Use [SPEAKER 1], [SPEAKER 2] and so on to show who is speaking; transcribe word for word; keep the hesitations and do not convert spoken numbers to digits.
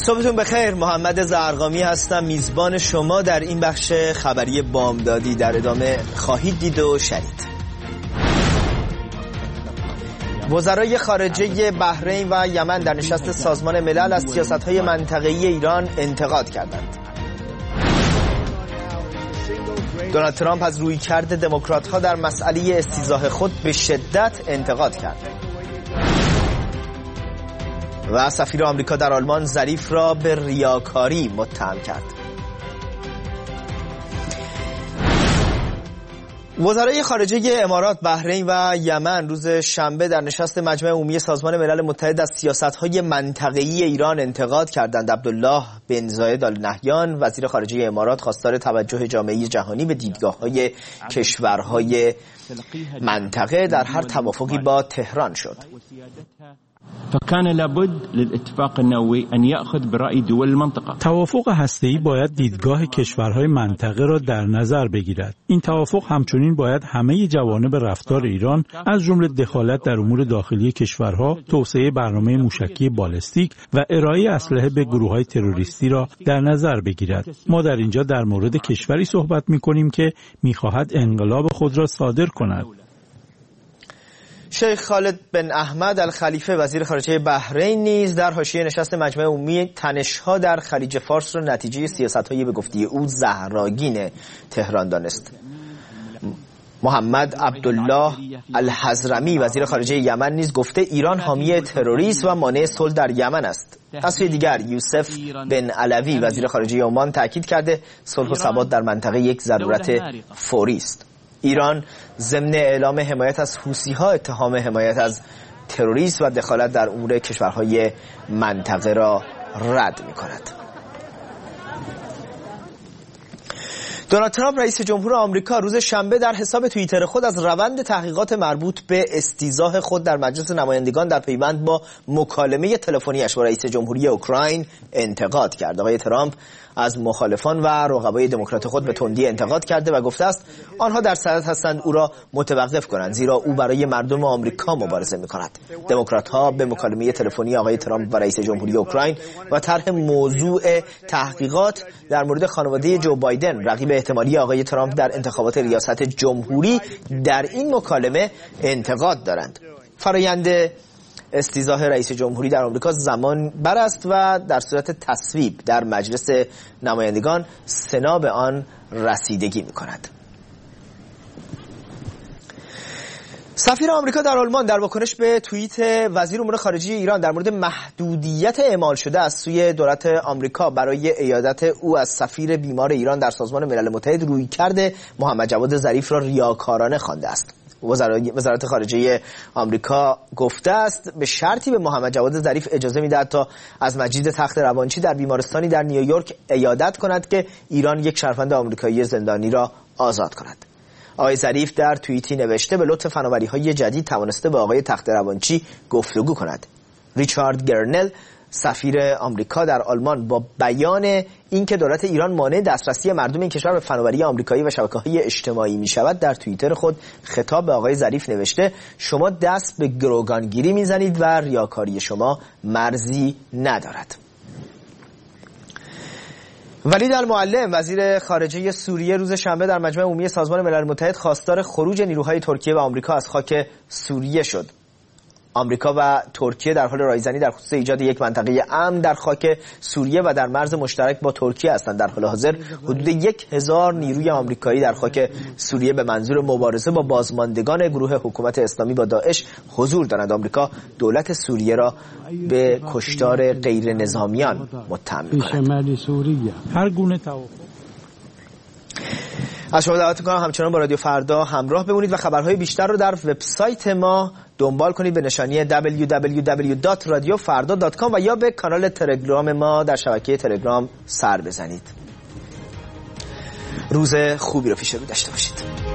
[SPEAKER 1] صبحتون بخیر. محمد زرقامی هستم، میزبان شما در این بخش خبری بامدادی. در ادامه خواهید دید و شنید. وزرای خارجه بحرین و یمن در نشست سازمان ملل از سیاست‌های منطقه‌ای ایران انتقاد کردند. دونالد ترامپ از رویکرد دموکرات‌ها در مسئله استیضاح خود به شدت انتقاد کرد. و سفیر آمریکا در آلمان ظریف را به ریاکاری متهم کرد. وزرای خارجه امارات، بحرین و یمن روز شنبه در نشست مجمع عمومی سازمان ملل متحد از سیاست‌های منطقه‌ای ایران انتقاد کردند. عبدالله بن زاید آل نهیان، وزیر خارجه امارات، خواستار توجه جامعه جهانی به دیدگاه‌های کشورهای منطقه در هر توافقی با تهران شد.
[SPEAKER 2] فكان لابد للاتفاق النووي ان ياخذ براي دول المنطقه.
[SPEAKER 3] توافق هسته‌ای باید دیدگاه کشورهای منطقه را در نظر بگیرد. این توافق همچنین باید همه جوانب رفتار ایران از جمله دخالت در امور داخلی کشورها، توسعه برنامه موشکی بالستیک و ارائه اسلحه به گروه‌های تروریستی را در نظر بگیرد. ما در اینجا در مورد کشوری صحبت می‌کنیم که می‌خواهد انقلاب خود را صادر کند.
[SPEAKER 1] شیخ خالد بن احمد الخلیفه، وزیر خارجه بحرین، نیز در حاشیه نشست مجمع عمومی تنش‌ها در خلیج فارس را نتیجه سیاست‌های به گفته او زهراگین تهران دانست. محمد عبدالله الحضرمی، وزیر خارجه یمن، نیز گفته ایران حامی تروریسم و مانع صلح در یمن است. از سوی دیگر یوسف بن علوی، وزیر خارجه عمان، تاکید کرده صلح و ثبات در منطقه یک ضرورت فوری است. ایران ضمن اعلام حمایت از حوثی‌ها اتهام حمایت از تروریسم و دخالت در امور کشورهای منطقه را رد می‌کند. دونالد ترامپ، رئیس جمهور آمریکا، روز شنبه در حساب توییتر خود از روند تحقیقات مربوط به استیضاح خود در مجلس نمایندگان در پیوند با مکالمه تلفنی‌اش با رئیس جمهوری اوکراین انتقاد کرد. آقای ترامپ از مخالفان و رقبای دموکرات خود به تندی انتقاد کرده و گفته است آنها در صدد هستند او را متوقف کنند، زیرا او برای مردم آمریکا مبارزه می‌کند. دموکرات‌ها به مکالمه تلفنی آقای ترامپ و رئیس جمهوری اوکراین و طرح موضوع تحقیقات در مورد خانواده جو بایدن، رقیب احتمالی آقای ترامپ در انتخابات ریاست جمهوری، در این مکالمه انتقاد دارند. فرآیند استیضاح رئیس جمهوری در آمریکا زمان بر است و در صورت تصویب در مجلس نمایندگان سنا به آن رسیدگی می‌کند. سفیر آمریکا در آلمان در واکنش به توییت وزیر امور خارجه ایران در مورد محدودیت اعمال شده از سوی دولت آمریکا برای عیادت او از سفیر بیمار ایران در سازمان ملل متحد رویکرد محمد جواد ظریف را ریاکارانه خوانده است. وزارت خارجه آمریکا گفته است به شرطی به محمد جواد ظریف اجازه می‌دهد تا از مجید تخت روانچی در بیمارستانی در نیویورک عیادت کند که ایران یک شهروند آمریکایی زندانی را آزاد کند. آقای ظریف در توییتی نوشته به لطف فناوری‌های جدید توانسته با آقای تخت روانچی گفتگو کند. ریچارد گرنل، سفیر آمریکا در آلمان، با بیان اینکه دولت ایران مانع دسترسی مردم این کشور به فناوری آمریکایی و شبکه‌های اجتماعی می‌شود، در توییتر خود خطاب به آقای ظریف نوشته شما دست به گروگانگیری می‌زنید و ریاکاری شما مرزی ندارد. ولید المعلم، وزیر خارجه سوریه، روز شنبه در مجمع عمومی سازمان ملل متحد خواستار خروج نیروهای ترکیه و آمریکا از خاک سوریه شد. آمریکا و ترکیه در حال رایزنی در خصوص ایجاد یک منطقه امن در خاک سوریه و در مرز مشترک با ترکیه هستند. در حال حاضر حدود یک هزار نیروی آمریکایی در خاک سوریه به منظور مبارزه با بازماندگان گروه حکومت اسلامی با داعش حضور دارند. آمریکا دولت سوریه را به کشتار غیر نظامیان متهم می‌کند.
[SPEAKER 3] هر گونه توافق
[SPEAKER 1] از شما دعوت می‌کنم همچنان با رادیو فردا همراه بمونید و خبرهای بیشتر رو در وبسایت ما دنبال کنید به نشانی دبلیو دبلیو دبلیو دات رادیو فردا دات کام و یا به کانال تلگرام ما در شبکه تلگرام سر بزنید. روز خوبی رو پیش رو داشته باشید.